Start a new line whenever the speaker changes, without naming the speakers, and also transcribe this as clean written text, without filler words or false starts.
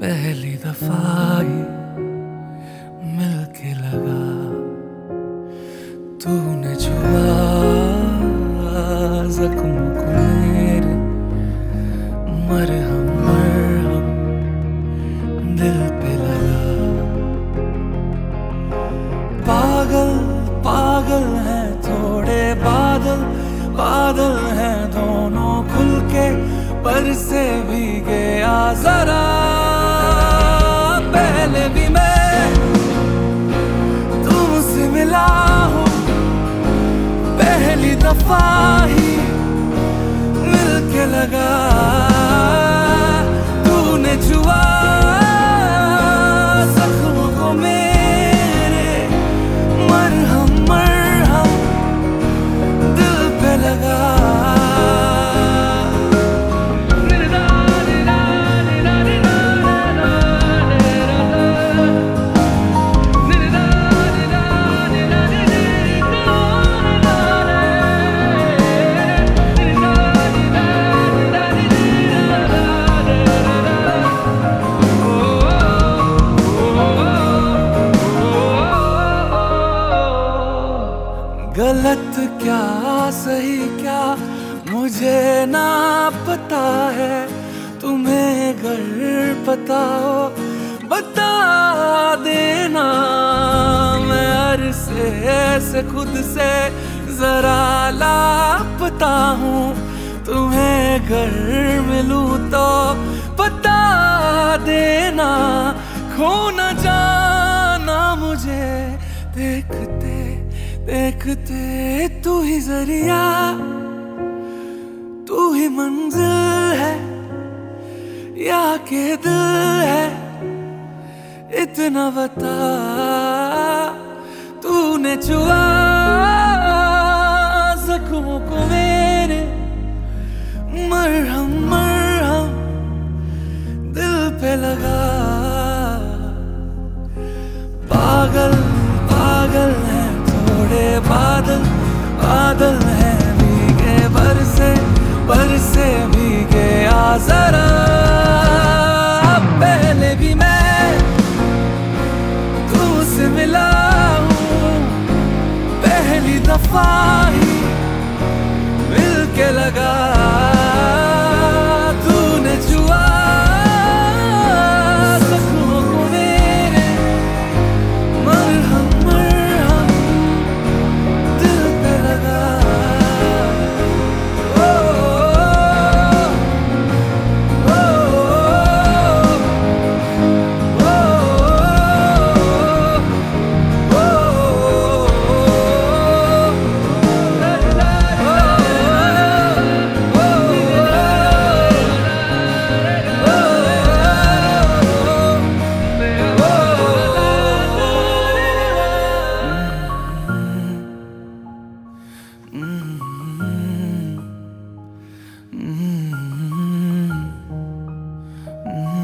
पहली दफा ही मिलके लगा, तूने छुआ जख्मों को मेरे, मरहम मरहम दिल पे लगा। पागल पागल हैं थोड़े बादल, बादल हैं दोनों खुल के, पर से भीगे आ जरा। पहले भी मैं तुमसे मिला हूँ, पहली दफा ही मिलके लगा, तूने छुआ जख्मों को मेरे, मरहम मरहम दिल पे लगा। गलत क्या सही क्या मुझे ना पता है, तुम्हें अगर पता हो बता देना। मैं अरसे से खुद से जरा लापता हूँ, तुम्हें अगर मिलूं तो बता देना। खो न जाना मुझे देखते देखते, तू ही जरिया तू ही मंजिल है या के दिल है, इतना बता। तूने छुआ जख्मों को मेरे, मरहम मरहम दिल पे लगा। पागल पागल है थोड़े बादल, बादल हैं भीगे बरसे भीगे आ जरा। पहले भी मैं तुमसे मिला हूँ, पहली दफा ही मिलके लगा, तूने छुआ जख्मों को मेरे, मरहम मरहम दिल पे लगा। Mm-hmm.